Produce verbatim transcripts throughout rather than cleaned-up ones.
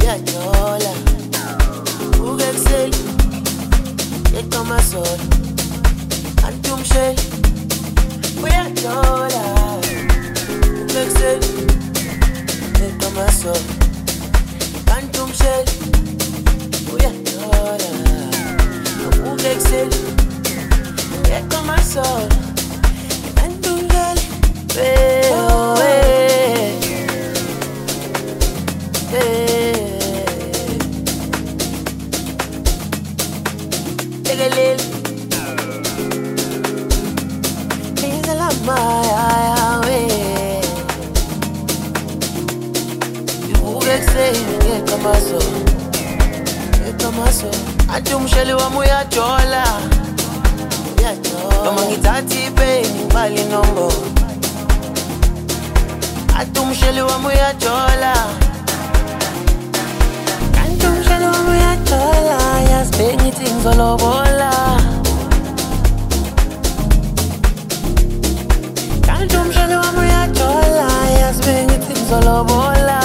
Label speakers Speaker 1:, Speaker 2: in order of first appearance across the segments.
Speaker 1: uyajola ukekuseli yekoma sola antumsheli uyajola ukekuseli yekoma sola antumsheli uyajola ukekuseli yekoma sola antumsheli oh hey hey Tegelel Nizala maya we Uvekse ngekamaso ngekamaso Atumsheli wami uyajola uyajola Noma ngithatha ipeni ngibale inombolo Atumsheli wami uyajola Atumsheli wami uyajola Yasibhengi things olobola Atumsheli wami uyajola Yasibhengi things olobola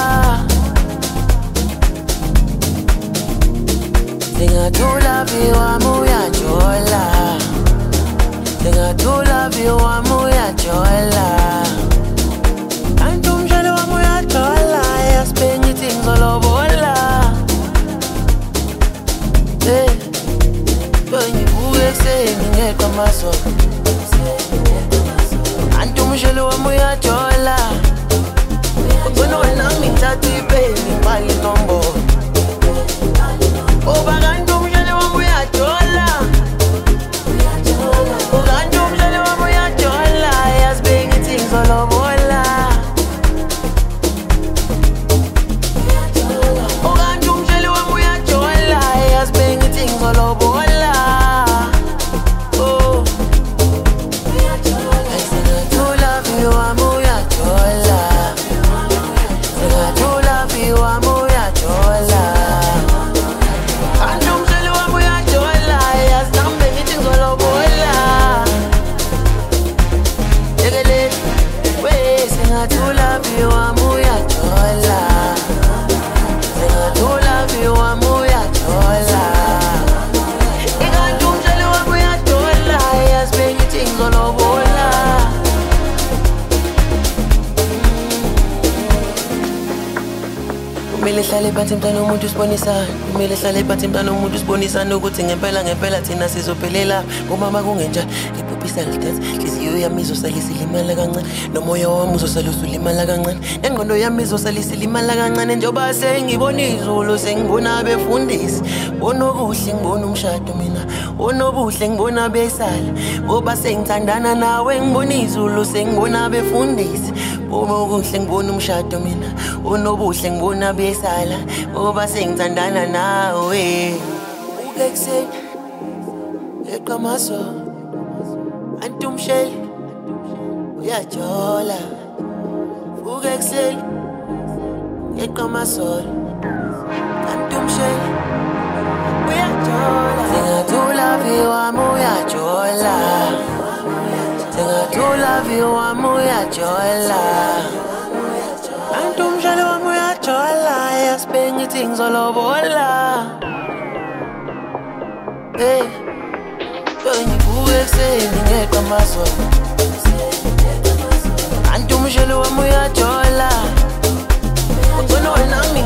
Speaker 1: Singathula viwami uyajola Singathula viwami uyajola Antumsheli wami uyajola Yasibhengi things olobola Hey Ngibuke sengingekho amasola Antumsheli wami uyajola Ubona wena ngithatha ipeni ngibale inombolo Oba kantumsheli wami uyajola Kantumsheli wami uyajola Yasibhengi things olobola Kantumsheli wami uyajola Yasibhengi things olobola Oh Singathula viwami uyajola Singathula viwami uyajola Antumsheli wami uyajola Yasibhengi things olobola Tegelel we singathula viwami uyajola Singathula viwami uyajola Ikantumsheli wami uyajola Yasibhengi things olobola Kumele hlale phansi mntana umuntu usibonisa Kumele hlale phansi mntana umuntu usibonisa Nokuthi ngempela ngempela thina sizophelela Umama kungenja Ngiphuphisa lidance Hliziyo yami izosala isilimala kancane Nomoya wami uzosala usulimala kancane Nengqondo yami izosala isilimala kancane Njengoba sengibona izulu sengibona abefundisi Bona okuhle ngibona umshado mina Bona obuhle ngibona besala Ngoba sengithandana nawe ngibona izulu sengibona abefundisi Bona okuhle ngibona umshado mina Bona obuhle ngibona besala Ngoba sengithandana nawe Ukekuseni Yekamaso Antumsheli uyajola Ukekuseni Yekamaso Antumsheli uyajola Singathula viwami uyajola Singathula viwami uyajola Antumsheli wami uyajola Yasibhengi things olobola Hey Ngibuke sengingekho amasola Antumsheli wami uyajola Ubona wena